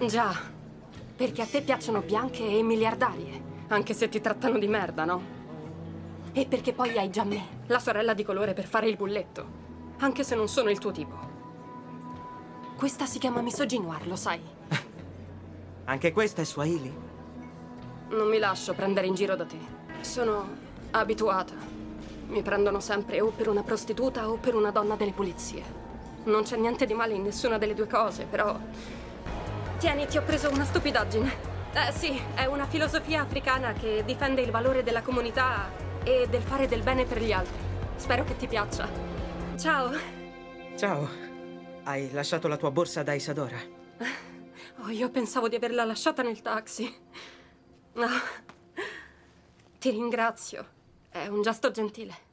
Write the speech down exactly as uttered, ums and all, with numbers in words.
Già, perché a te piacciono bianche e miliardarie, anche se ti trattano di merda, no? E perché poi hai già me, la sorella di colore per fare il bulletto, anche se non sono il tuo tipo. Questa si chiama misogynoir, lo sai? Anche questa è Swahili? Non mi lascio prendere in giro da te. Sono abituata. Mi prendono sempre o per una prostituta o per una donna delle pulizie. Non c'è niente di male in nessuna delle due cose, però... Tieni, ti ho preso una stupidaggine. Eh sì, è una filosofia africana che difende il valore della comunità e del fare del bene per gli altri. Spero che ti piaccia. Ciao. Ciao. Hai lasciato la tua borsa da Isadora? Oh, io pensavo di averla lasciata nel taxi. No. Ti ringrazio. È un gesto gentile.